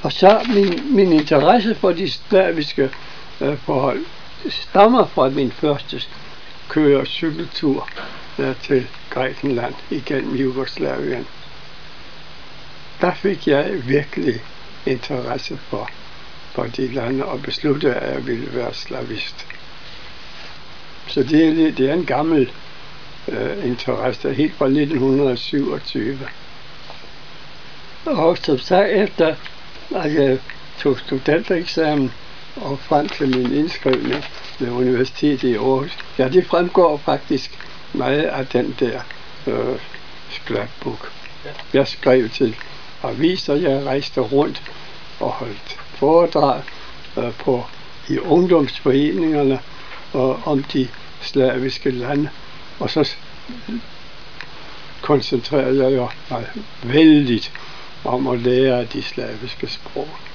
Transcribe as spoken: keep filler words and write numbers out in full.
Og så min, min interesse for de slaviske øh, forhold stammer fra min første køre- og cykeltur øh, til Grækenland igennem Jugoslavien. Der fik jeg virkelig interesse for, for de lande og besluttede, at jeg ville være slavist. Så det er, det er en gammel øh, interesse, helt fra nitten syvogtyve. Og som sagt, efter at jeg tog studentereksamen og frem til min indskrivning ved universitetet i Aarhus, ja, det fremgår faktisk meget af den der øh, scrapbook. Jeg skrev til aviser, jeg rejste rundt og holdt foredrag øh, på, i ungdomsforeningerne og om de slaviske lande, og så koncentrerede jeg mig vældigt om at lære de slaviske sprog.